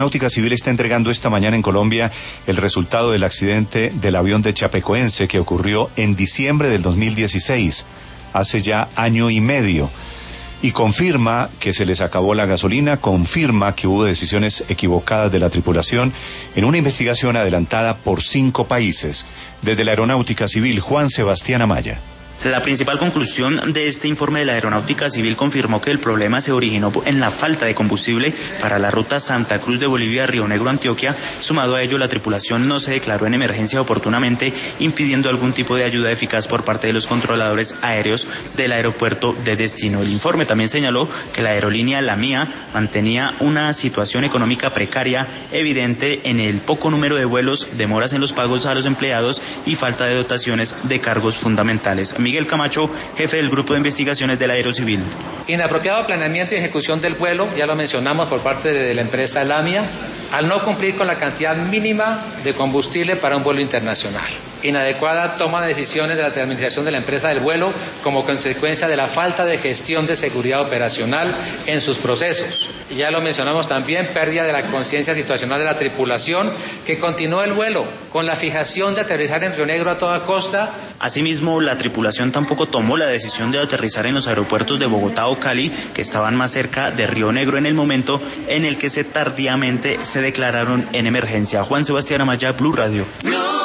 Náutica Civil está entregando esta mañana en Colombia el resultado del accidente del avión de Chapecoense que ocurrió en diciembre del 2016, hace ya año y medio, y confirma que se les acabó la gasolina, confirma que hubo decisiones equivocadas de la tripulación en una investigación adelantada por 5 países. Desde la Aeronáutica Civil, Juan Sebastián Amaya. La principal conclusión de este informe de la Aeronáutica Civil confirmó que el problema se originó en la falta de combustible para la ruta Santa Cruz de Bolivia, Río Negro, Antioquia. Sumado a ello, la tripulación no se declaró en emergencia oportunamente, impidiendo algún tipo de ayuda eficaz por parte de los controladores aéreos del aeropuerto de destino. El informe también señaló que la aerolínea La Mía mantenía una situación económica precaria evidente en el poco número de vuelos, demoras en los pagos a los empleados y falta de dotaciones de cargos fundamentales. Miguel Camacho, jefe del Grupo de Investigaciones de la Aerocivil. Inapropiado planeamiento y ejecución del vuelo, ya lo mencionamos, por parte de la empresa Lamia, al no cumplir con la cantidad mínima de combustible para un vuelo internacional. Inadecuada toma de decisiones de la administración de la empresa del vuelo como consecuencia de la falta de gestión de seguridad operacional en sus procesos. Y ya lo mencionamos también, pérdida de la conciencia situacional de la tripulación, que continuó el vuelo con la fijación de aterrizar en Río Negro a toda costa. Asimismo, la tripulación tampoco tomó la decisión de aterrizar en los aeropuertos de Bogotá o Cali, que estaban más cerca de Río Negro en el momento en el que tardíamente se declararon en emergencia. Juan Sebastián Amaya, Blue Radio.